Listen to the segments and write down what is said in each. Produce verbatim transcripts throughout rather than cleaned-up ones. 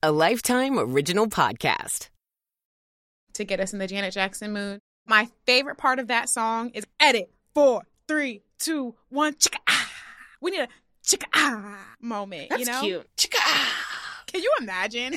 a Lifetime original podcast. To get us in the Janet Jackson mood. My favorite part of that song is edit, four, three, two, one, chicka ah. We need a chicka ah moment, That's you know? cute. Chicka ah. Can you imagine?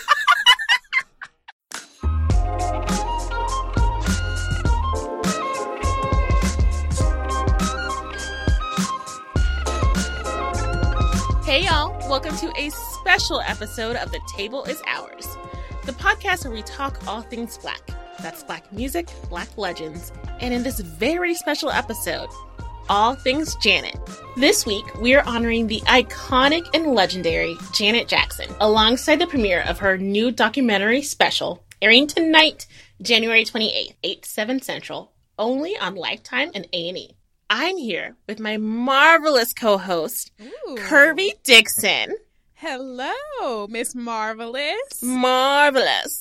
Hey y'all, welcome to a special episode of The Table is Ours, the podcast where we talk all things Black. That's Black music, Black legends, and in this very special episode, all things Janet. This week, we are honoring the iconic and legendary Janet Jackson, alongside the premiere of her new documentary special, airing tonight, January twenty-eighth, eight, seven Central, only on Lifetime and A and E. I'm here with my marvelous co-host, Ooh. Kirby Dixon. Hello, Miss Marvelous. Marvelous.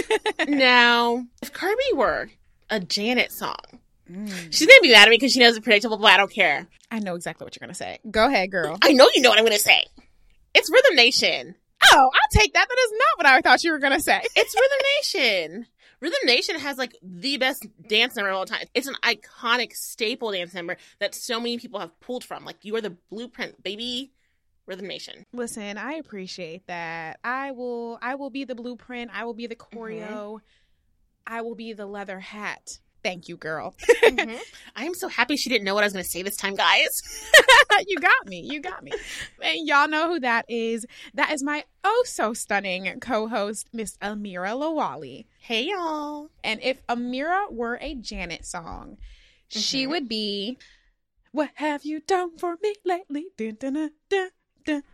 Now, if Kirby were a Janet song, mm. she's going to be mad at me because she knows it's predictable, but I don't care. I know exactly what you're going to say. Go ahead, girl. I know you know what I'm going to say. It's Rhythm Nation. Oh, I'll take that. That is not what I thought you were going to say. It's Rhythm Nation. Rhythm Nation has, like, the best dance number of all time. It's an iconic staple dance number that so many people have pulled from. Like, you are the blueprint, baby. Rhythm Nation. Listen, I appreciate that. I will I will be the blueprint. I will be the choreo. Mm-hmm. I will be the leather hat. Thank you, girl. Mm-hmm. I am so happy she didn't know what I was going to say this time, guys. You got me. You got me. And y'all know who that is. That is my oh so stunning co-host, Miss Amira Lawali. Hey, y'all. And if Amira were a Janet song, mm-hmm. she would be, "What have you done for me lately?" Dun, dun, dun, dun, dun.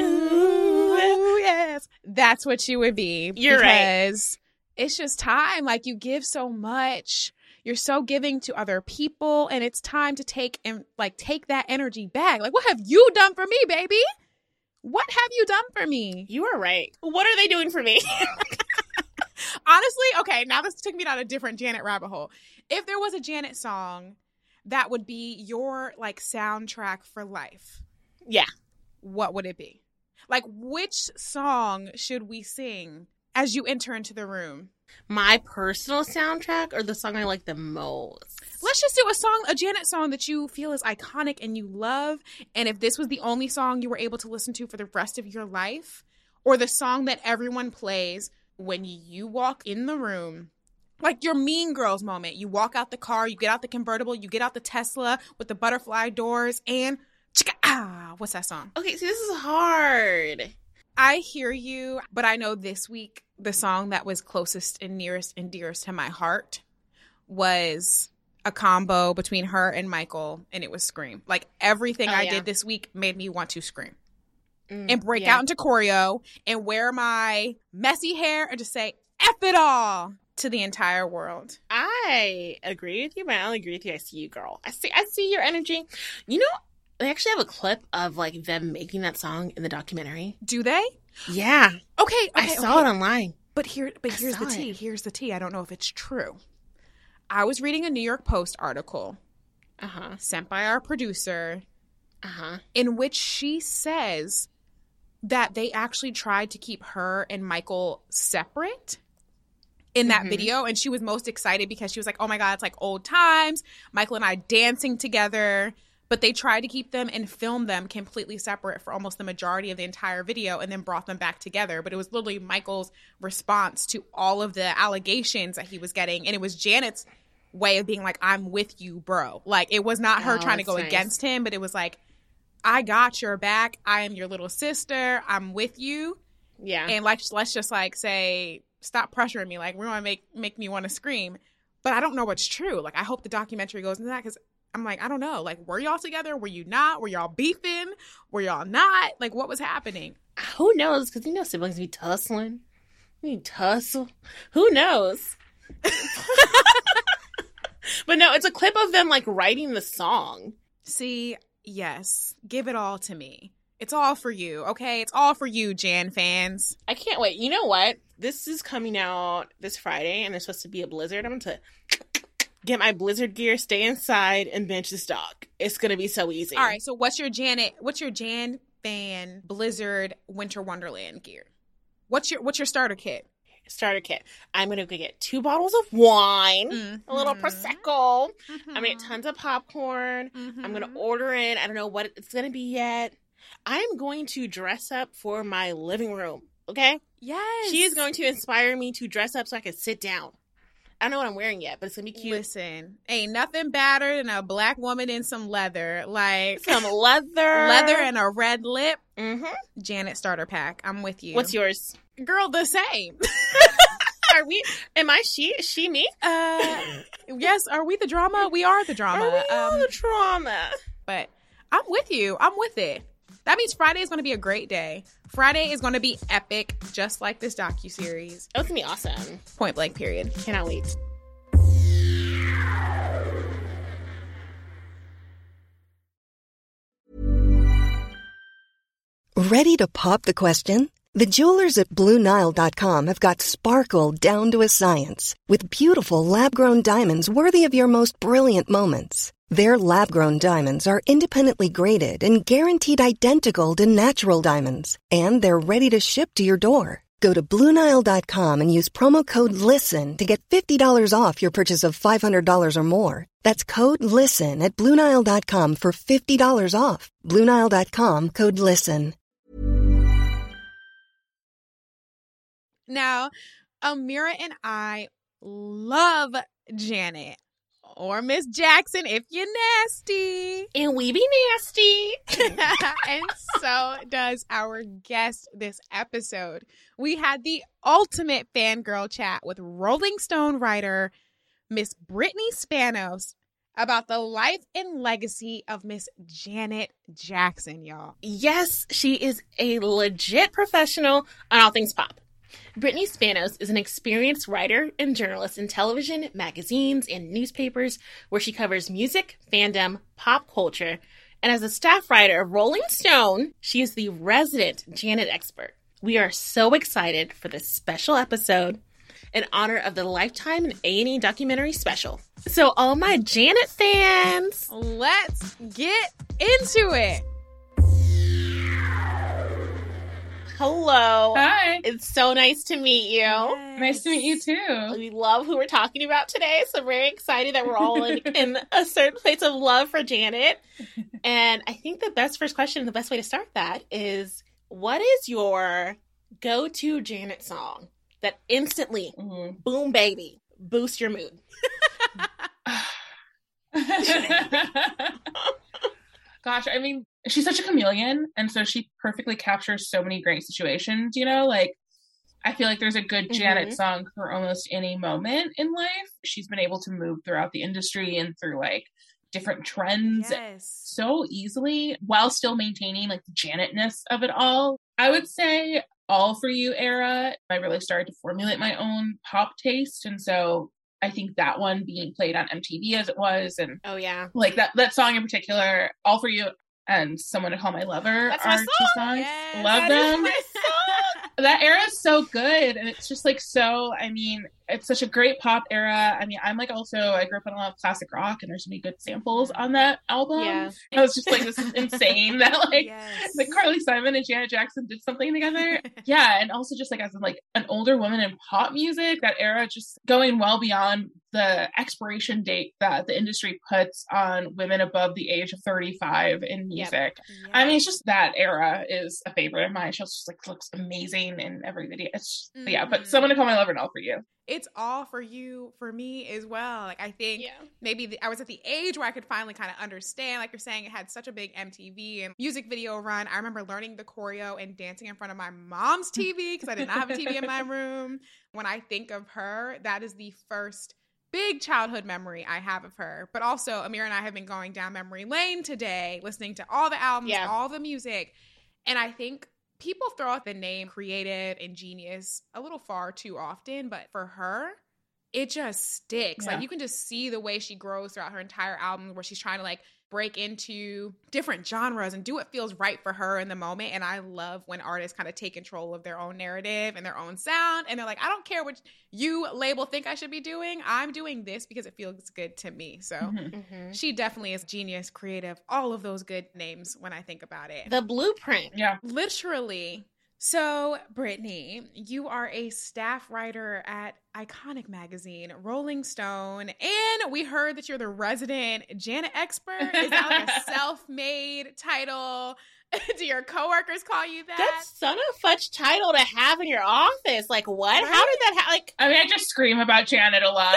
Ooh, yes. That's what she would be. You're right. Because it's just time. Like, you give so much. You're so giving to other people, and it's time to take and like take that energy back. Like, what have you done for me, baby? What have you done for me? You are right. What are they doing for me? Honestly, okay, now this took me down a different Janet rabbit hole. If there was a Janet song that would be your like soundtrack for life, yeah, what would it be? Like, which song should we sing as you enter into the room? My personal soundtrack or the song I like the most? Let's just do a song, a Janet song that you feel is iconic and you love. And if this was the only song you were able to listen to for the rest of your life, or the song that everyone plays when you walk in the room, like your Mean Girls moment. You walk out the car, you get out the convertible, you get out the Tesla with the butterfly doors, and chicka ah, what's that song? Okay, see, this is hard. I hear you, but I know this week the song that was closest and nearest and dearest to my heart was a combo between her and Michael, and it was Scream. Like, everything oh, I yeah. did this week made me want to scream mm, and break yeah. out into choreo and wear my messy hair and just say, F it all to the entire world. I agree with you, but I don't agree with you. I see you, girl. I see, I see your energy. You know, they actually have a clip of, like, them making that song in the documentary. Do they? Yeah. Okay, okay I saw okay. it online. But here, but here's the tea. It. Here's the tea. I don't know if it's true. I was reading a New York Post article uh-huh. sent by our producer uh-huh. in which she says that they actually tried to keep her and Michael separate in that mm-hmm. video. And she was most excited because she was like, oh, my God, it's like old times. Michael and I dancing together. But they tried to keep them and film them completely separate for almost the majority of the entire video and then brought them back together. But it was literally Michael's response to all of the allegations that he was getting. And it was Janet's way of being like, I'm with you, bro. Like, it was not her oh, trying to go nice. against him, but it was like, I got your back. I am your little sister. I'm with you. Yeah. And like, let's just like say, stop pressuring me. Like, we're going to make, make me want to scream. But I don't know what's true. Like, I hope the documentary goes into that because I'm like, I don't know. Like, were y'all together? Were you not? Were y'all beefing? Were y'all not? Like, what was happening? Who knows? Because, you know, siblings be tussling. We tussle. Who knows? But no, it's a clip of them, like, writing the song. See, yes. Give it all to me. It's all for you, okay? It's all for you, Jan fans. I can't wait. You know what? This is coming out this Friday, and there's supposed to be a blizzard. I'm going to get my blizzard gear, stay inside, and bench this dog. It's going to be so easy. All right, so what's your Janet, what's your Jan fan blizzard winter wonderland gear? What's your What's your starter kit? Starter kit. I'm going to go get two bottles of wine, Mm-hmm. a little Prosecco. Mm-hmm. I'm going to get tons of popcorn. Mm-hmm. I'm going to order in. I don't know what it's going to be yet. I'm going to dress up for my living room, okay? Yes. She is going to inspire me to dress up so I can sit down. I don't know what I'm wearing yet, but it's going to be cute. Listen, ain't nothing better than a black woman in some leather. Like, some leather. Leather and a red lip. Mm-hmm. Janet starter pack. I'm with you. What's yours? Girl, the same. Are we? Am I she? Is she me? Uh, yes. Are we the drama? We are the drama. Are we all um, the drama? But I'm with you. I'm with it. That means Friday is going to be a great day. Friday is going to be epic, just like this docuseries. Oh, it's going to be awesome. Point blank, period. Cannot wait. Ready to pop the question? The jewelers at Blue Nile dot com have got sparkle down to a science with beautiful lab-grown diamonds worthy of your most brilliant moments. Their lab-grown diamonds are independently graded and guaranteed identical to natural diamonds, and they're ready to ship to your door. Go to Blue Nile dot com and use promo code LISTEN to get fifty dollars off your purchase of five hundred dollars or more. That's code LISTEN at Blue Nile dot com for fifty dollars off. Blue Nile dot com, code LISTEN. Now, Amira and I love Janet. Or Miss Jackson if you're nasty. And we be nasty. And so does our guest this episode. We had the ultimate fangirl chat with Rolling Stone writer Miss Brittany Spanos about the life and legacy of Miss Janet Jackson, y'all. Yes, she is a legit professional on all things pop. Brittany Spanos is an experienced writer and journalist in television, magazines, and newspapers where she covers music, fandom, pop culture, and as a staff writer of Rolling Stone, she is the resident Janet expert. We are so excited for this special episode in honor of the Lifetime and A and E documentary special. So all my Janet fans, let's get into it. Hello. Hi. It's so nice to meet you. Yes. Nice to meet you too. We love who we're talking about today, so very excited that we're all in, in a certain place of love for Janet. And I think the best first question, the best way to start that is, what is your go-to Janet song that instantly, mm-hmm. boom baby, boosts your mood? Gosh, I mean, she's such a chameleon, and so she perfectly captures so many great situations, you know? Like, I feel like there's a good Janet mm-hmm. song for almost any moment in life. She's been able to move throughout the industry and through, like, different trends yes. so easily while still maintaining, like, the Janetness of it all. I would say All For You era, I really started to formulate my own pop taste, and so I think that one being played on M T V as it was, and oh yeah, like that that song in particular, All For You and Someone to Call My Lover That's are song. two songs. Yes, Love that them. Is my song. That era is so good, and it's just like so. I mean, it's such a great pop era. I mean, I'm like also I grew up on a lot of classic rock, and there's so many good samples on that album. Yeah, I was just like, this is insane that like yes. like Carly Simon and Janet Jackson did something together. Yeah, and also just like as like an older woman in pop music, that era just going well beyond the expiration date that the industry puts on women above the age of thirty-five in music. Yep. Yep. I mean, it's just that era is a favorite of mine. She just like looks amazing in every video. It's just, mm-hmm. yeah, but Someone to Call My Lover and All For You. It's All For You for me as well. Like, I think yeah. maybe the, I was at the age where I could finally kind of understand, like you're saying, it had such a big M T V and music video run. I remember learning the choreo and dancing in front of my mom's T V because I did not have a T V in my room. When I think of her, that is the first big childhood memory I have of her. But also, Amira and I have been going down memory lane today, listening to all the albums, yeah. all the music. And I think people throw out the name creative and genius a little far too often, but for her, it just sticks. Yeah. Like, you can just see the way she grows throughout her entire album, where she's trying to like break into different genres and do what feels right for her in the moment. And I love when artists kind of take control of their own narrative and their own sound, and they're like, I don't care what you label think I should be doing. I'm doing this because it feels good to me. So mm-hmm. Mm-hmm. she definitely is genius, creative, all of those good names when I think about it. The blueprint. Yeah. Literally. So, Brittany, you are a staff writer at iconic magazine, Rolling Stone, and we heard that you're the resident Janet expert. Is that like a self-made title? Do your coworkers call you that? That's son of fudge title to have in your office. Like, what? Right? How did that happen? Like, I mean, I just scream about Janet a lot.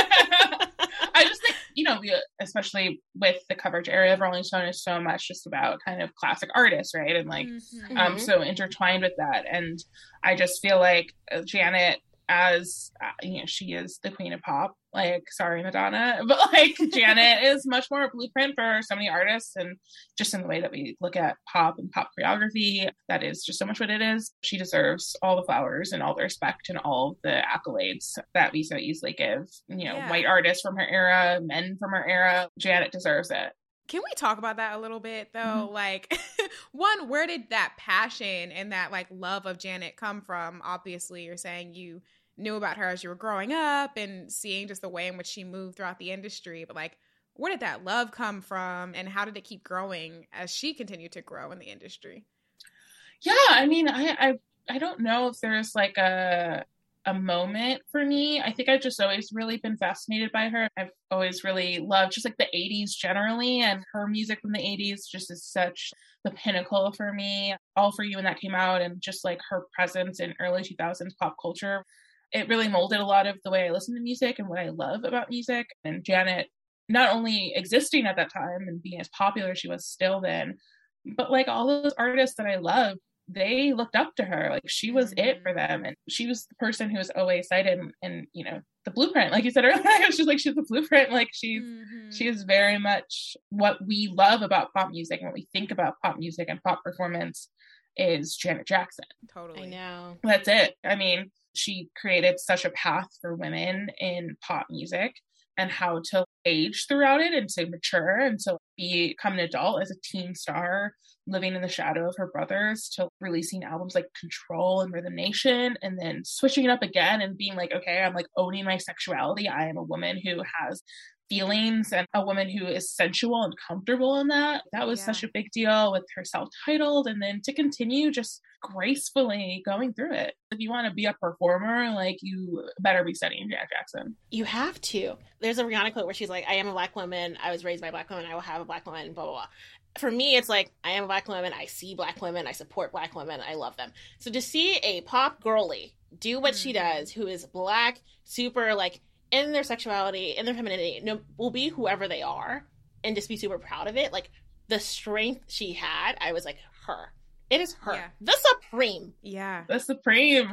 I just think, you know, we, especially with the coverage area of Rolling Stone, is so much just about kind of classic artists, right? And like, mm-hmm. um, so intertwined with that. And I just feel like Janet, as uh, you know, she is the queen of pop. Like, sorry, Madonna, but like Janet is much more a blueprint for so many artists, and just in the way that we look at pop and pop choreography, that is just so much what it is. She deserves all the flowers and all the respect and all the accolades that we so easily give, you know, yeah. white artists from her era, men from her era. Janet deserves it. Can we talk about that a little bit, though? Mm-hmm. Like, one, where did that passion and that, like, love of Janet come from? Obviously, you're saying you knew about her as you were growing up and seeing just the way in which she moved throughout the industry. But, like, where did that love come from, and how did it keep growing as she continued to grow in the industry? Yeah, I mean, I I, I don't know if there's, like, a... a moment for me. I think I've just always really been fascinated by her. I've always really loved just like the eighties generally, and her music from the eighties just is such the pinnacle for me. All For You when that came out, and just like her presence in early two thousands pop culture, it really molded a lot of the way I listen to music and what I love about music. And Janet, not only existing at that time and being as popular as she was still then, but like all those artists that I love, they looked up to her. Like, she was mm-hmm. it for them. And she was the person who was always cited in, in you know, the blueprint. Like you said earlier, I was just like, she's the blueprint. Like, she's, mm-hmm. she is very much what we love about pop music, and what we think about pop music and pop performance is Janet Jackson. Totally. I know. That's it. I mean, she created such a path for women in pop music, and how to age throughout it, and to mature, and to become an adult as a teen star, living in the shadow of her brothers, to releasing albums like Control and Rhythm Nation, and then switching it up again and being like, okay, I'm like owning my sexuality. I am a woman who has feelings, and a woman who is sensual and comfortable in that. That was yeah. such a big deal with her self-titled, and then to continue just gracefully going through it. If you want to be a performer, like, you better be studying Janet Jackson. You have to. There's a Rihanna quote where she's like, I am a black woman, I was raised by a black woman, I will have a black woman, blah, blah, blah. For me, it's like, I am a black woman, I see black women, I support black women, I love them. So to see a pop girly do what mm-hmm. she does, who is black, super, like, in their sexuality, in their femininity, no, will be whoever they are, and just be super proud of it. Like, the strength she had, I was like, her. It is her. Yeah. The Supreme. Yeah. The Supreme.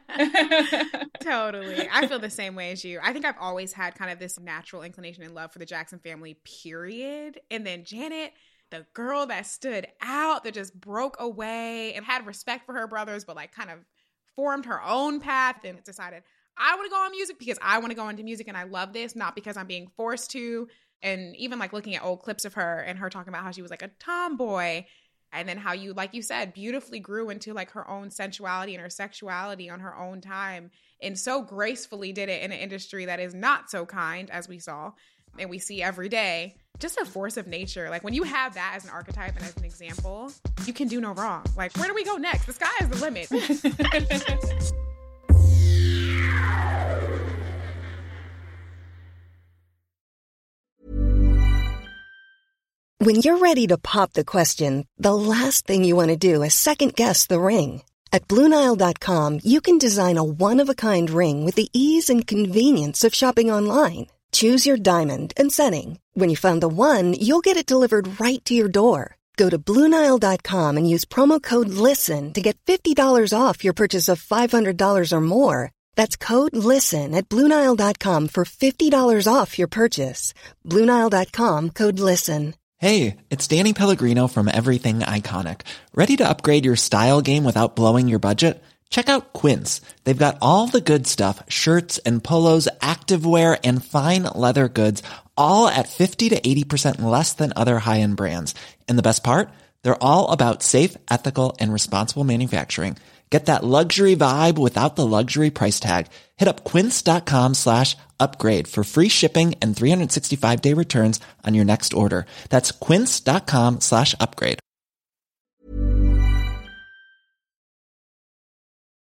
Totally. I feel the same way as you. I think I've always had kind of this natural inclination and love for the Jackson family, period. And then Janet, the girl that stood out, that just broke away and had respect for her brothers, but like kind of formed her own path and decided, I want to go on music because I want to go into music and I love this, not because I'm being forced to. And even like looking at old clips of her and her talking about how she was like a tomboy, and then how you, like you said, beautifully grew into like her own sensuality and her sexuality on her own time, and so gracefully did it in an industry that is not so kind, as we saw and we see every day. Just a force of nature. Like, when you have that as an archetype and as an example, you can do no wrong. Like, where do we go next? The sky is the limit. When you're ready to pop the question, the last thing you want to do is second-guess the ring. At Blue Nile dot com, you can design a one-of-a-kind ring with the ease and convenience of shopping online. Choose your diamond and setting. When you find the one, you'll get it delivered right to your door. Go to Blue Nile dot com and use promo code LISTEN to get fifty dollars off your purchase of five hundred dollars or more. That's code LISTEN at Blue Nile dot com for fifty dollars off your purchase. Blue Nile dot com, code LISTEN. Hey, it's Danny Pellegrino from Everything Iconic. Ready to upgrade your style game without blowing your budget? Check out Quince. They've got all the good stuff, shirts and polos, activewear, and fine leather goods, all at fifty to eighty percent less than other high-end brands. And the best part? They're all about safe, ethical, and responsible manufacturing. Get that luxury vibe without the luxury price tag. Hit up quince.com slash upgrade for free shipping and three sixty-five day returns on your next order. That's quince.com slash upgrade.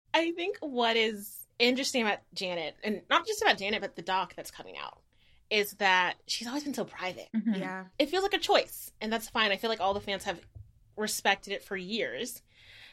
I think what is interesting about Janet, and not just about Janet, but the doc that's coming out, is that she's always been so private. Mm-hmm. Yeah. It feels like a choice, and that's fine. I feel like all the fans have respected it for years.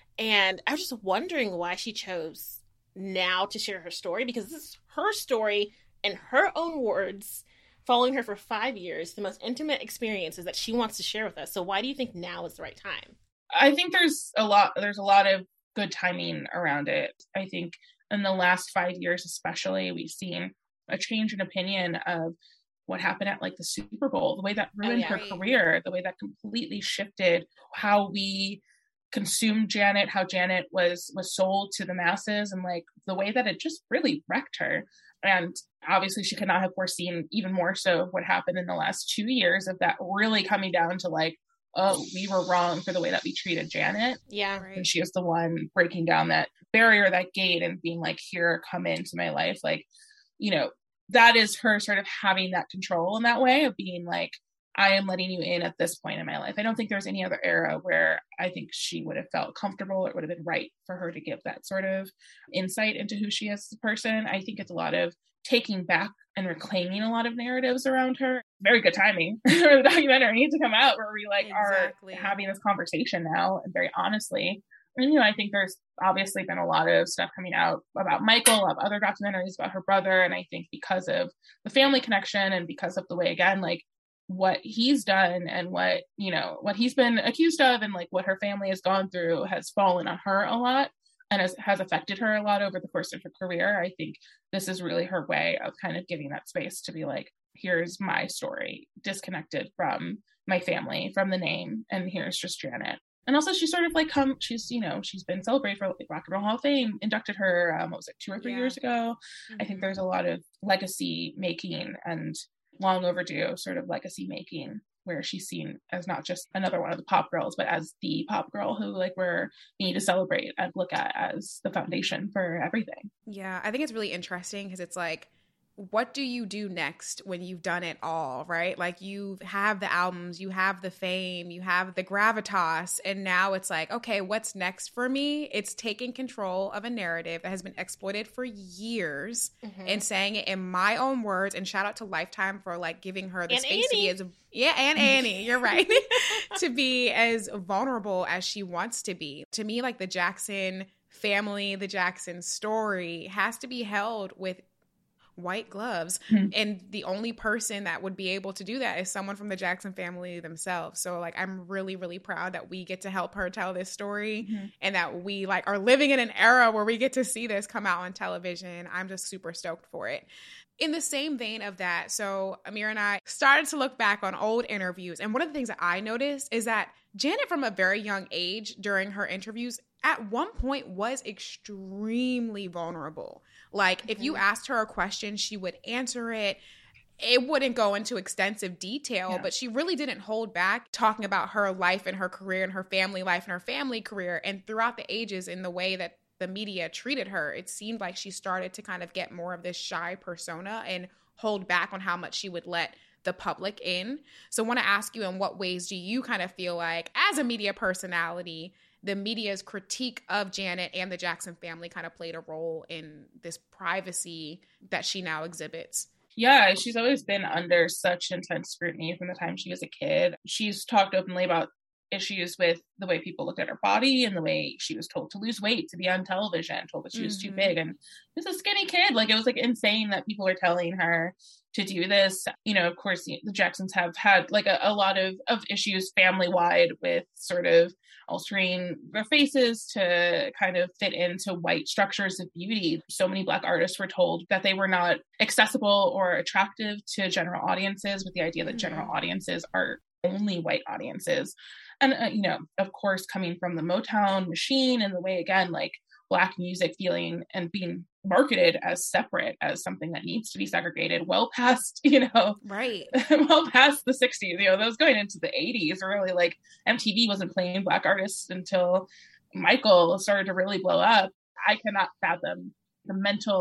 And I was just wondering why she chose now to share her story, because this is her story in her own words, following her for five years, the most intimate experiences that she wants to share with us. So why do you think now is the right time? I think there's a lot, there's a lot of good timing around it. I think in the last five years, especially, we've seen a change in opinion of what happened at like the Super Bowl, the way that ruined oh, yeah. her career, the way that completely shifted how we consumed Janet, how Janet was was sold to the masses, and like the way that it just really wrecked her. And obviously she could not have foreseen even more so what happened in the last two years of that really coming down to like, oh, we were wrong for the way that we treated Janet. Yeah. Right. And she was the one breaking down that barrier, that gate, and being like, here, come into my life. Like, you know, that is her sort of having that control in that way of being like, I am letting you in at this point in my life. I don't think there's any other era where I think she would have felt comfortable, or it would have been right for her to give that sort of insight into who she is as a person. I think it's a lot of taking back and reclaiming a lot of narratives around her. Very good timing for the documentary needs to come out, where we like Exactly. are having this conversation now, and very honestly. And, you know, I think there's obviously been a lot of stuff coming out about Michael, of other documentaries about her brother. And I think because of the family connection, and because of the way, again, like what he's done and what, you know, what he's been accused of, and like what her family has gone through, has fallen on her a lot, and has, has affected her a lot over the course of her career. I think this is really her way of kind of giving that space to be like, here's my story, disconnected from my family, from the name, and here's just Janet. And also she's sort of like come, she's, you know, she's been celebrated for like Rock and Roll Hall of Fame, inducted her, um, what was it, two or three yeah. years ago. Mm-hmm. I think there's a lot of legacy making, and long overdue sort of legacy making, where she's seen as not just another one of the pop girls, but as the pop girl who like we're need to celebrate and look at as the foundation for everything. Yeah, I think it's really interesting because it's like, what do you do next when you've done it all, right? Like you have the albums, you have the fame, you have the gravitas, and now it's like, okay, what's next for me? It's taking control of a narrative that has been exploited for years mm-hmm. and saying it in my own words. And shout out to Lifetime for like giving her the and space Annie. to be as yeah, and Annie, you're right, to be as vulnerable as she wants to be. To me, like the Jackson family, the Jackson story has to be held with white gloves. Mm-hmm. And the only person that would be able to do that is someone from the Jackson family themselves. So like, I'm really, really proud that we get to help her tell this story mm-hmm. and that we like are living in an era where we get to see this come out on television. I'm just super stoked for it. In the same vein of that, so Amir and I started to look back on old interviews. And one of the things that I noticed is that Janet, from a very young age during her interviews, at one point was extremely vulnerable. Like if you asked her a question, she would answer it. It wouldn't go into extensive detail, yeah. but she really didn't hold back talking about her life and her career and her family life and her family career. And throughout the ages, in the way that the media treated her, it seemed like she started to kind of get more of this shy persona and hold back on how much she would let the public in. So I want to ask you, in what ways do you kind of feel like, as a media personality, the media's critique of Janet and the Jackson family kind of played a role in this privacy that she now exhibits? Yeah, she's always been under such intense scrutiny from the time she was a kid. She's talked openly about issues with the way people looked at her body and the way she was told to lose weight to be on television, told that she was mm-hmm. too big. And she was a skinny kid. Like, it was like insane that people were telling her to do this. You know, of course, the Jacksons have had like a, a lot of, of issues family-wide with sort of altering their faces to kind of fit into white structures of beauty. So many Black artists were told that they were not accessible or attractive to general audiences, with the idea that mm-hmm. general audiences are only white audiences. And, uh, you know, of course, coming from the Motown machine and the way, again, like Black music feeling and being marketed as separate, as something that needs to be segregated, well past, you know, right, well past the sixties, you know, that was going into the eighties, really. Like M T V wasn't playing Black artists until Michael started to really blow up. I cannot fathom the mental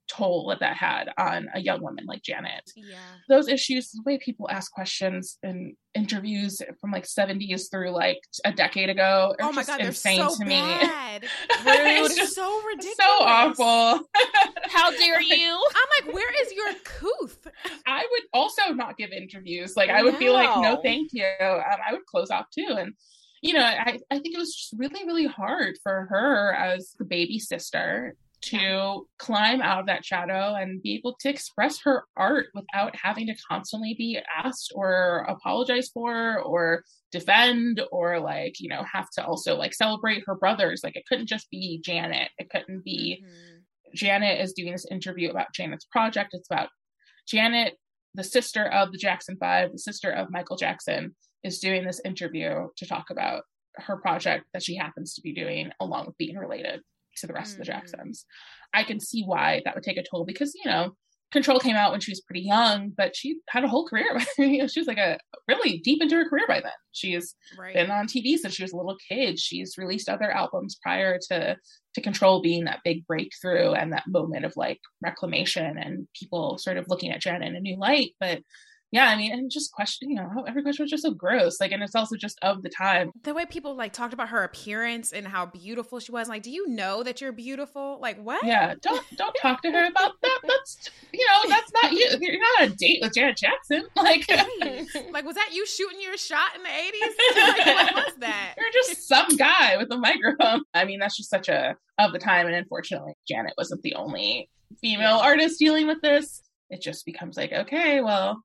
toll that that had on a young woman like Janet. Yeah. Those issues, the way people ask questions in interviews from like seventies through like a decade ago are oh my just God, insane they're so to me. bad. It's Rude. just So ridiculous. So awful. How dare you? I'm like, where is your couth? I would also not give interviews. Like I would no. be like, no, thank you. Um, I would close off too. And, you know, I, I think it was just really, really hard for her as the baby sister to climb out of that shadow and be able to express her art without having to constantly be asked or apologize for or defend or like, you know, have to also like celebrate her brothers. Like it couldn't just be Janet. It couldn't be mm-hmm. Janet is doing this interview about Janet's project. It's about Janet, the sister of the Jackson Five, the sister of Michael Jackson, is doing this interview to talk about her project that she happens to be doing along with being related to the rest mm-hmm. of the Jacksons. I can see why that would take a toll because, you know, Control came out when she was pretty young, but she had a whole career. You know, she was like a really deep into her career by then. She's right. been on T V since she was a little kid. She's released other albums prior to to Control being that big breakthrough and that moment of like reclamation and people sort of looking at Janet in a new light. But yeah, I mean, and just question, you know, every question was just so gross. Like, and it's also just of the time. The way people like talked about her appearance and how beautiful she was. Like, do you know that you're beautiful? Like, what? Yeah, don't don't talk to her about that. That's, you know, that's not you. You're not on a date with Janet Jackson. Like, right. Like, was that you shooting your shot in the eighties? Like, what was that? You're just some guy with a microphone. I mean, that's just such a of the time. And unfortunately, Janet wasn't the only female artist dealing with this. It just becomes like, okay, well,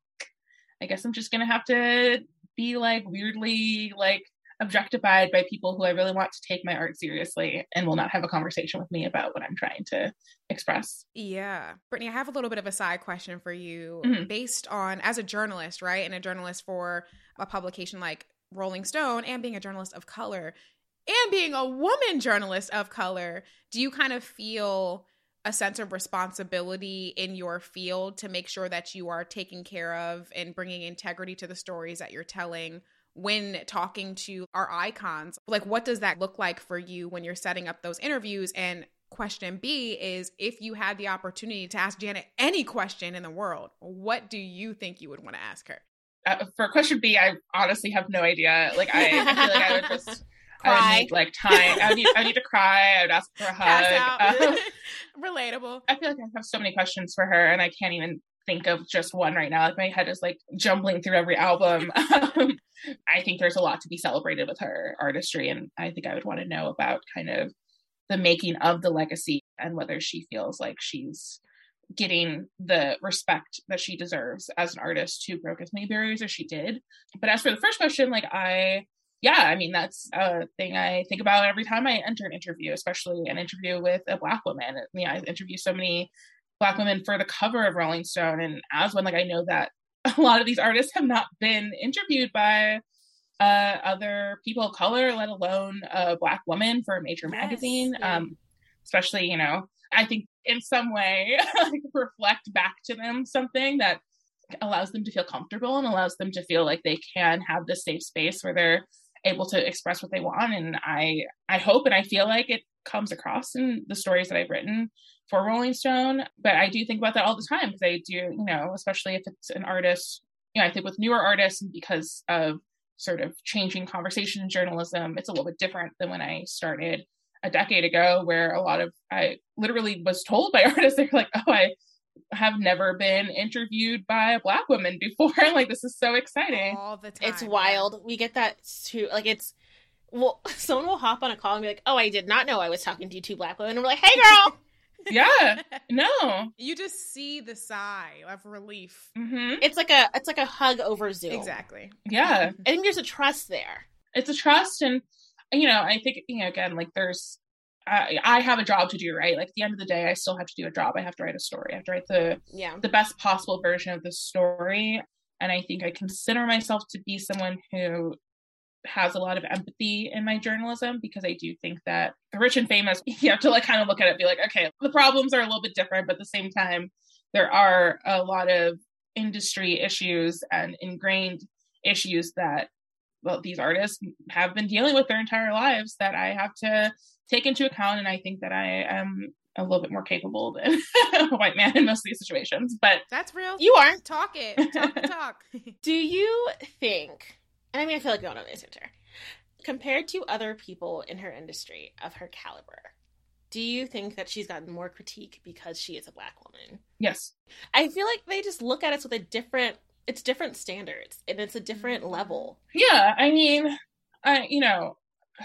I guess I'm just going to have to be like weirdly like objectified by people who I really want to take my art seriously and will not have a conversation with me about what I'm trying to express. Yeah. Brittany, I have a little bit of a side question for you mm-hmm. based on as a journalist, right? And a journalist for a publication like Rolling Stone and being a journalist of color and being a woman journalist of color. Do you kind of feel a sense of responsibility in your field to make sure that you are taking care of and bringing integrity to the stories that you're telling when talking to our icons? Like, what does that look like for you when you're setting up those interviews? And question B is, if you had the opportunity to ask Janet any question in the world, what do you think you would want to ask her? Uh, for question B, I honestly have no idea. Like, I, I feel like I would just... Cry. I would need like time. I would need, I would need to cry. I would ask for a hug. Um, Relatable. I feel like I have so many questions for her and I can't even think of just one right now. Like my head is like jumbling through every album. Um, I think there's a lot to be celebrated with her artistry. And I think I would want to know about kind of the making of the legacy and whether she feels like she's getting the respect that she deserves as an artist who broke as many barriers as she did. But as for the first question, like I... Yeah, I mean, that's a thing I think about every time I enter an interview, especially an interview with a Black woman. I mean, I interview so many Black women for the cover of Rolling Stone. And as one, like, I know that a lot of these artists have not been interviewed by uh, other people of color, let alone a Black woman for a major yes, magazine. Yeah. Um, especially, you know, I think in some way like, reflect back to them something that allows them to feel comfortable and allows them to feel like they can have this safe space where they're able to express what they want. And I, I hope and I feel like it comes across in the stories that I've written for Rolling Stone. But I do think about that all the time because I do, you know, especially if it's an artist, you know, I think with newer artists, because of sort of changing conversation in journalism, it's a little bit different than when I started a decade ago, where a lot of, I literally was told by artists, they're like, oh, I have never been interviewed by a Black woman before. Like, this is so exciting. All the time. It's wild. We get that too. Like, it's, well, someone will hop on a call and be like, oh, I did not know I was talking to two Black women. And we're like, hey, girl. Yeah. No. You just see the sigh of relief. Mm-hmm. It's like a, it's like a hug over Zoom. Exactly. Yeah. I think there's a trust there. It's a trust. And, you know, I think, you know, again, like there's, I, I have a job to do, right? Like at the end of the day, I still have to do a job. I have to write a story. I have to write the yeah. the best possible version of the story. And I think I consider myself to be someone who has a lot of empathy in my journalism, because I do think that the rich and famous, you have to like kind of look at it and be like, okay, the problems are a little bit different, but at the same time, there are a lot of industry issues and ingrained issues that, well, these artists have been dealing with their entire lives that I have to take into account. And I think that I am a little bit more capable than a white man in most of these situations. But that's real. You are. Talk it. Talk the talk. Do you think, and I mean, I feel like we all know this answer, compared to other people in her industry of her caliber, do you think that she's gotten more critique because she is a Black woman? Yes. I feel like they just look at us with a different, it's different standards and it's a different level. Yeah. I mean, I, you know,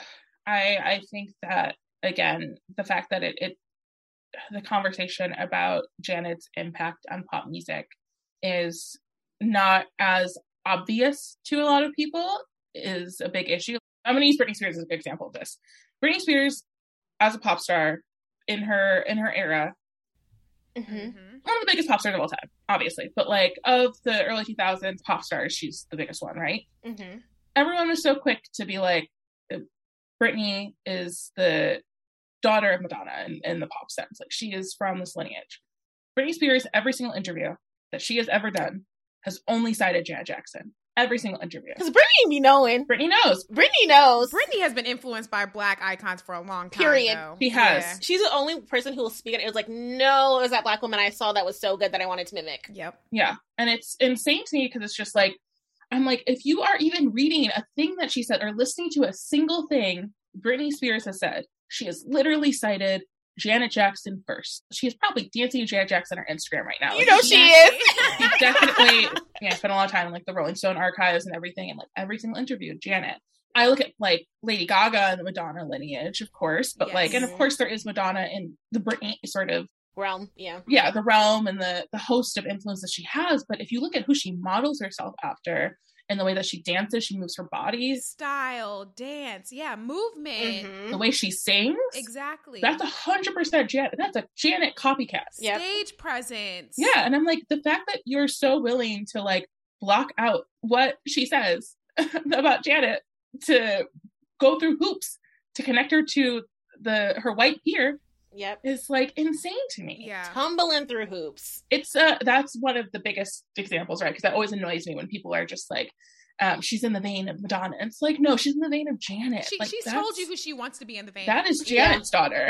I, I think that, again, the fact that it, it, the conversation about Janet's impact on pop music is not as obvious to a lot of people is a big issue. I'm going to use Britney Spears as a good example of this. Britney Spears, as a pop star in her in her era, mm-hmm. one of the biggest pop stars of all time, obviously. But like of the early two thousands pop stars, she's the biggest one, right? Mm-hmm. Everyone was so quick to be like, Britney is the daughter of Madonna in, in the pop sense. Like, she is from this lineage. Britney Spears, every single interview that she has ever done has only cited Janet Jackson. Every single interview. Because Britney be knowing. Britney knows. Britney knows. Britney has been influenced by Black icons for a long time. Period. Though. She has. Yeah. She's the only person who will speak and it was like, no, it was that Black woman I saw that was so good that I wanted to mimic. Yep. Yeah. And it's insane to me because it's just like, I'm like, if you are even reading a thing that she said or listening to a single thing Britney Spears has said, she has literally cited Janet Jackson first. She is probably dancing to Janet Jackson on her Instagram right now. You Like, know she is. She definitely, yeah, I spent a lot of time in like the Rolling Stone archives and everything, and like every single interview of Janet. I look at like Lady Gaga and the Madonna lineage, of course, but yes. like, and of course there is Madonna in the Britney sort of realm, yeah, yeah, the realm and the the host of influence that she has. But if you look at who she models herself after, and the way that she dances, she moves her body. Style, dance, yeah, movement. Mm-hmm. The way she sings. Exactly. That's a hundred percent Janet. That's a Janet copycat. Yep. Stage presence. Yeah. And I'm like, the fact that you're so willing to like block out what she says about Janet to go through hoops to connect her to the her white peer. Yep. Is like insane to me. Yeah. Tumbling through hoops. It's uh that's one of the biggest examples, right? Because that always annoys me when people are just like, um, she's in the vein of Madonna. And it's like, no, she's in the vein of Janet. She, like, she's told you who she wants to be in the vein. That is Janet's yeah. daughter.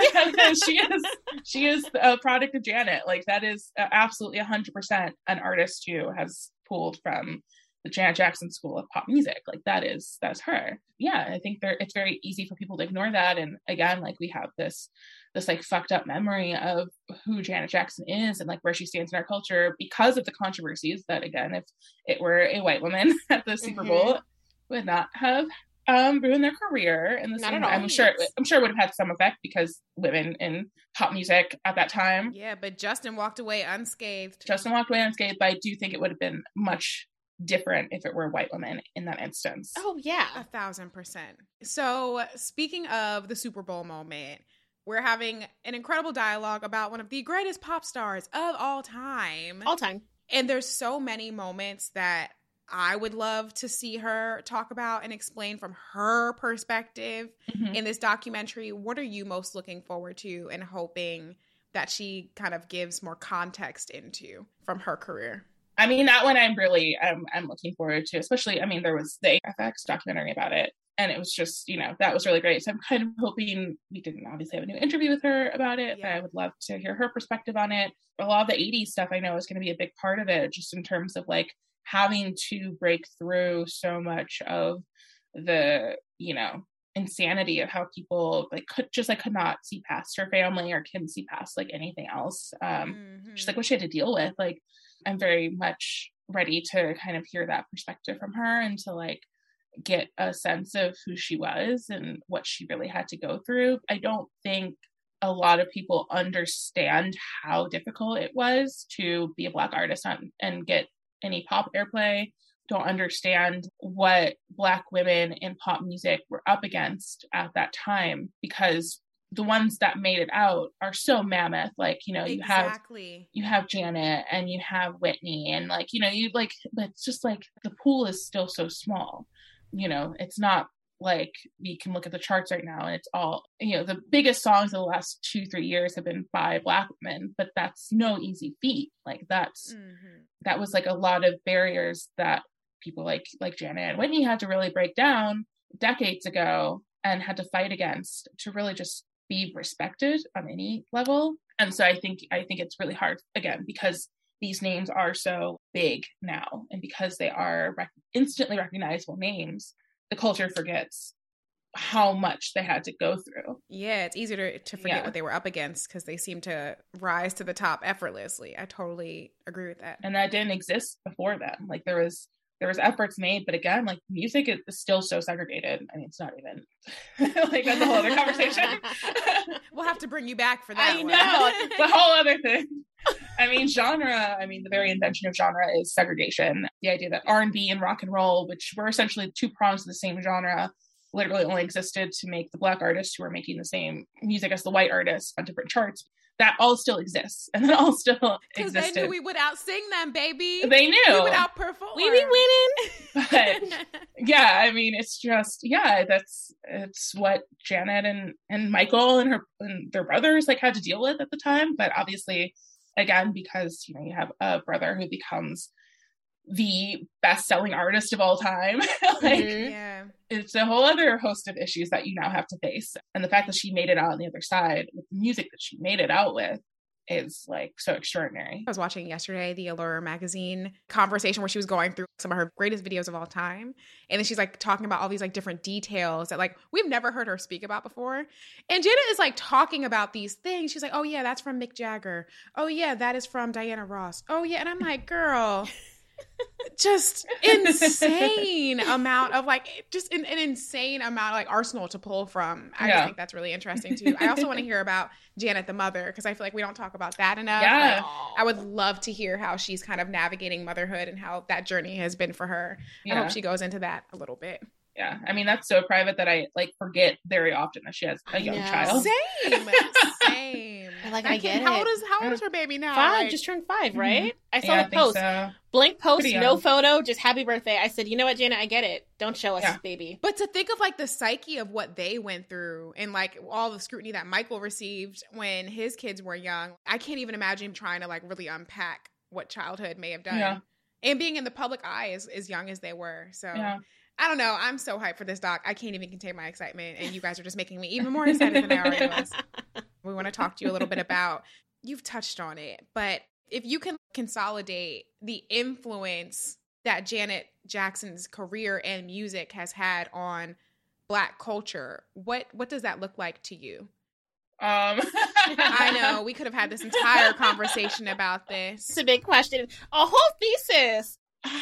she is she is a product of Janet. Like, that is absolutely a hundred percent an artist who has pulled from the Janet Jackson school of pop music. Like, that is that's her. Yeah, I think there it's very easy for people to ignore that. And again, like, we have this this like fucked up memory of who Janet Jackson is and like where she stands in our culture because of the controversies that, again, if it were a white woman at the Super mm-hmm. Bowl, would not have um ruined their career in the not same at all. I'm sure I'm sure it would have had some effect because women in pop music at that time. Yeah, but Justin walked away unscathed. Justin walked away unscathed, but I do think it would have been much different if it were a white woman in that instance. Oh yeah, a thousand percent. So speaking of the Super Bowl moment, we're having an incredible dialogue about one of the greatest pop stars of all time. All time. And there's so many moments that I would love to see her talk about and explain from her perspective mm-hmm. in this documentary. What are you most looking forward to and hoping that she kind of gives more context into from her career? I mean, that one I'm really, I'm, I'm looking forward to, especially, I mean, there was the F X documentary about it, and it was just, you know, that was really great. So I'm kind of hoping, we didn't obviously have a new interview with her about it, yeah. but I would love to hear her perspective on it. A lot of the eighties stuff I know is going to be a big part of it, just in terms of like having to break through so much of the, you know, insanity of how people like could just like could not see past her family or couldn't see past like anything else. Um, mm-hmm. Just like what she had to deal with. Like, I'm very much ready to kind of hear that perspective from her and to like get a sense of who she was and what she really had to go through. I don't think a lot of people understand how difficult it was to be a Black artist on, and get any pop airplay. Don't understand what Black women in pop music were up against at that time, because the ones that made it out are so mammoth. Like, you know, you exactly. have, you have Janet and you have Whitney and like, you know, you like, but it's just like the pool is still so small, you know, it's not like we can look at the charts right now and it's all, you know, the biggest songs of the last two, three years have been by Black women, but that's no easy feat. Like that's, mm-hmm. that was like a lot of barriers that people like, like Janet and Whitney had to really break down decades ago and had to fight against to really just be respected on any level. And so I think I think it's really hard, again, because these names are so big now, and because they are rec- instantly recognizable names, the culture forgets how much they had to go through. Yeah, it's easier to, to forget Yeah. what they were up against because they seem to rise to the top effortlessly. I totally agree with that. And that didn't exist before them. Like there was there was efforts made, but again, like music is still so segregated. I mean, it's not even like that's a whole other conversation. We'll have to bring you back for that. I one. know. It's a whole other thing. I mean, genre, I mean, the very invention of genre is segregation. The idea that R and B and rock and roll, which were essentially two prongs of the same genre, literally only existed to make the Black artists who were making the same music as the white artists on different charts. That all still exists. And that all still Because existed. they knew we would outsing them, baby. They knew. We would outperform. We be winning. But yeah, I mean, it's just, yeah, that's, it's what Janet and, and Michael and her, and their brothers like had to deal with at the time. But obviously, again, because, you know, you have a brother who becomes the best-selling artist of all time. like Mhm. Yeah. it's a whole other host of issues that you now have to face. And the fact that she made it out on the other side with the music that she made it out with is like so extraordinary. I was watching yesterday the Allure magazine conversation where she was going through some of her greatest videos of all time. And then she's like talking about all these like different details that like we've never heard her speak about before. And Janet is like talking about these things. She's like, oh yeah, that's from Mick Jagger. Oh yeah, that is from Diana Ross. Oh yeah. And I'm like, girl, just insane amount of like just an, an insane amount of like arsenal to pull from. I Yeah. just think that's really interesting too. I also want to hear about Janet the mother because I feel like we don't talk about that enough. Yeah. Like, I would love to hear how she's kind of navigating motherhood and how that journey has been for her. I Yeah. hope she goes into that a little bit. Yeah. I mean, that's so private that I like forget very often that she has a I young know. child. Same, same. I like, That I kid- get how it. old is how old is her baby now? Five, Like, just turned five, right? I saw Yeah, I the think post. so. Blank post, Pretty no young. photo, just happy birthday. I said, you know what, Janet, I get it. Don't show us, Yeah. baby. But to think of like the psyche of what they went through and like all the scrutiny that Michael received when his kids were young, I can't even imagine trying to like really unpack what childhood may have done. Yeah. And being in the public eye as, as young as they were. So Yeah. I don't know. I'm so hyped for this doc. I can't even contain my excitement. And you guys are just making me even more excited than I already was. We want to talk to you a little bit about, you've touched on it, but if you can consolidate the influence that Janet Jackson's career and music has had on Black culture, what what does that look like to you? Um, I know we could have had this entire conversation about this. It's a big question. A whole thesis.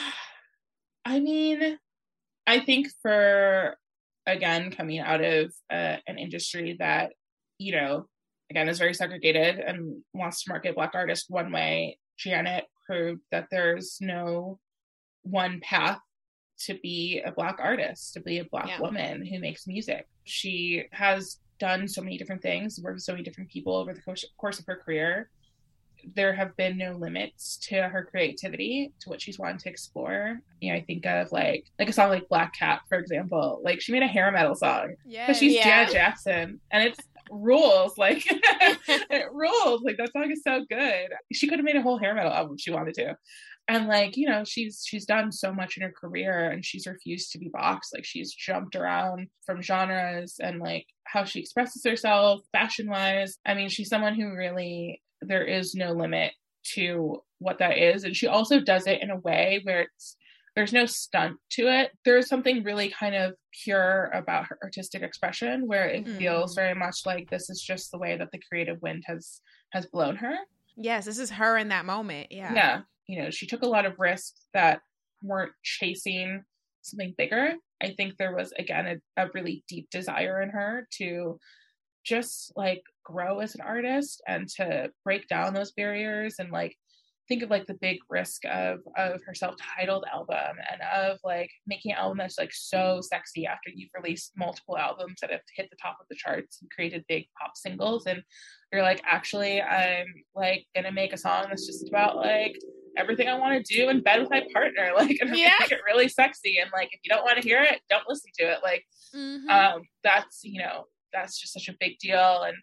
I mean, I think for, again, coming out of uh, an industry that, you know, again, is very segregated and wants to market Black artists one way, Janet proved that there's no one path to be a Black artist, to be a Black Yeah. woman who makes music. She has done so many different things, worked with so many different people over the course, course of her career. There have been no limits to her creativity, to what she's wanted to explore. You know, I think of like like a song like Black Cat, for example. Like she made a hair metal song, Yeah, but she's Yeah. Janet Jackson, and it's rules. Like it rules. Like that song is so good. She could have made a whole hair metal album if she wanted to. And like, you know, she's she's done so much in her career, and she's refused to be boxed. Like she's jumped around from genres and like how she expresses herself fashion wise. I mean, she's someone who really, there is no limit to what that is. And she also does it in a way where it's, there's no stunt to it. There's something really kind of pure about her artistic expression where it Mm. feels very much like this is just the way that the creative wind has has blown her. Yes, this is her in that moment. Yeah. Yeah. You know, she took a lot of risks that weren't chasing something bigger. I think there was, again, a, a really deep desire in her to just like grow as an artist and to break down those barriers and like think of like the big risk of of her self-titled album and of like making an album that's like so sexy after you've released multiple albums that have hit the top of the charts and created big pop singles, and you're like, actually I'm like gonna make a song that's just about like everything I want to do in bed with my partner, like, and Yeah. make it really sexy, and like if you don't want to hear it, don't listen to it. Like Mhm. um that's, you know, that's just such a big deal. And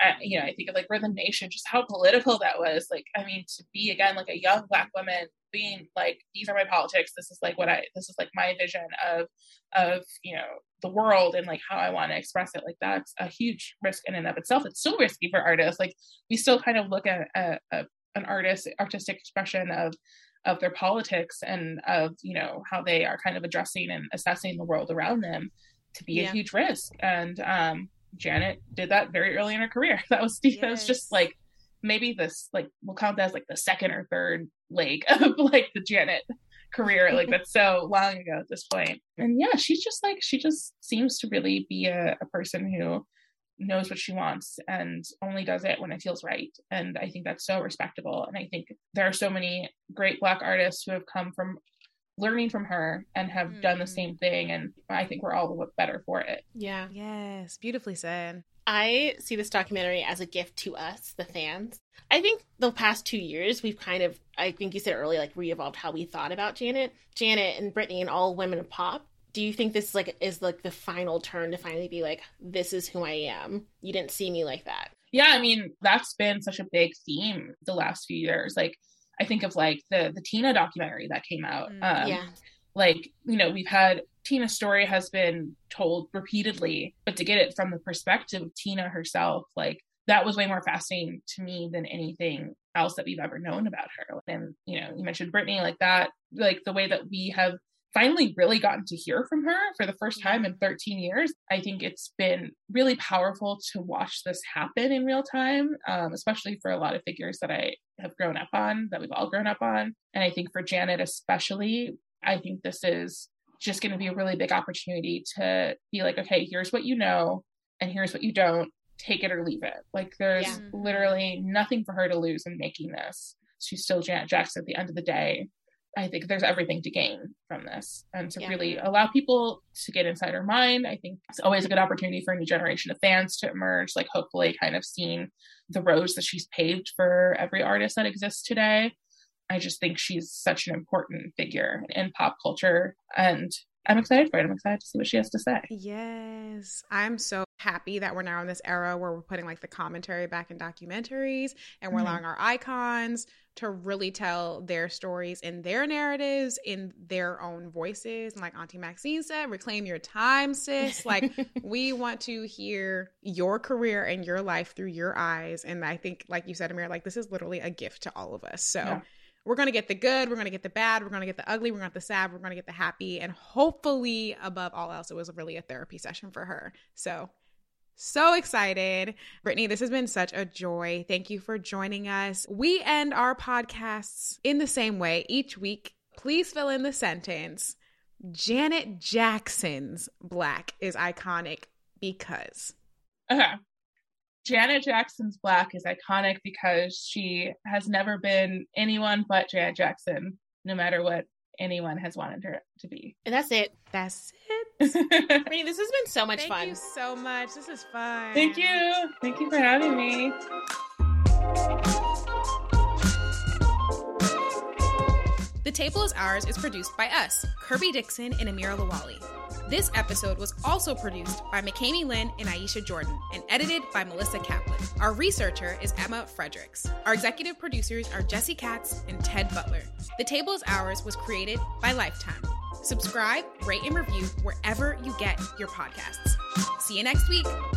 I, you know, I think of like Rhythm Nation, just how political that was. Like, I mean, to be again like a young Black woman being like, these are my politics. This is like what I, this is like my vision of, of, you know, the world and like how I want to express it. Like that's a huge risk in and of itself. It's still risky for artists. Like we still kind of look at a, a, an artist, artistic expression of, of their politics and of, you know, how they are kind of addressing and assessing the world around them to be yeah. a huge risk. And, um, Janet did that very early in her career. That was yes. that was just like maybe this like we'll count that as like the second or third leg of like the Janet career. Like that's so long ago at this point. And yeah, she's just like she just seems to really be a, a person who knows what she wants and only does it when it feels right. And I think that's so respectable. And I think there are so many great Black artists who have come from learning from her and have mm. done the same thing, and I think we're all the better for it. Yeah. Yes, beautifully said. I see this documentary as a gift to us, the fans. I think the past two years we've kind of, I think you said earlier, like re-evolved how we thought about Janet, Janet and Britney and all women of pop. Do you think this is like is like the final turn to finally be like, this is who I am? You didn't see me like that. Yeah, I mean, that's been such a big theme the last few years. Like I think of like the the Tina documentary that came out. Um, yeah. Like, you know, we've had Tina's story has been told repeatedly, but to get it from the perspective of Tina herself, like that was way more fascinating to me than anything else that we've ever known about her. And, you know, you mentioned Britney, like that, like the way that we have finally really gotten to hear from her for the first time in thirteen years. I think it's been really powerful to watch this happen in real time, um, especially for a lot of figures that I have grown up on, that we've all grown up on. And I think for Janet especially, I think this is just going to be a really big opportunity to be like, okay, here's what you know, and here's what you don't. Take it or leave it. Like there's yeah. literally nothing for her to lose in making this. She's still Janet Jackson at the end of the day. I think there's everything to gain from this, and to yeah. really allow people to get inside her mind. I think it's always a good opportunity for a new generation of fans to emerge, like hopefully kind of seeing the roads that she's paved for every artist that exists today. I just think she's such an important figure in pop culture, and I'm excited for it. I'm excited to see what she has to say. Yes. I'm so happy that we're now in this era where we're putting like the commentary back in documentaries, and we're mm-hmm. allowing our icons to really tell their stories in their narratives, in their own voices. And like Auntie Maxine said, reclaim your time, sis. Like we want to hear your career and your life through your eyes. And I think, like you said, Amir, like this is literally a gift to all of us. So yeah. we're going to get the good, we're going to get the bad, we're going to get the ugly, we're going to get the sad, we're going to get the happy. And hopefully, above all else, it was really a therapy session for her. So So excited. Brittany, this has been such a joy. Thank you for joining us. We end our podcasts in the same way each week. Please fill in the sentence. Janet Jackson's Black is iconic because. Okay. Janet Jackson's Black is iconic because she has never been anyone but Janet Jackson, no matter what anyone has wanted her to be. And that's it. That's it. Brittany, this has been so much Thank fun. Thank you so much. This is fun. Thank you. Thank you for having me. The Table is Ours is produced by us, Kirby Dixon and Amira Lawali. This episode was also produced by McKamey Lynn and Aisha Jordan and edited by Melissa Kaplan. Our researcher is Emma Fredericks. Our executive producers are Jesse Katz and Ted Butler. The Table is Ours was created by Lifetime. Subscribe, rate, and review wherever you get your podcasts. See you next week.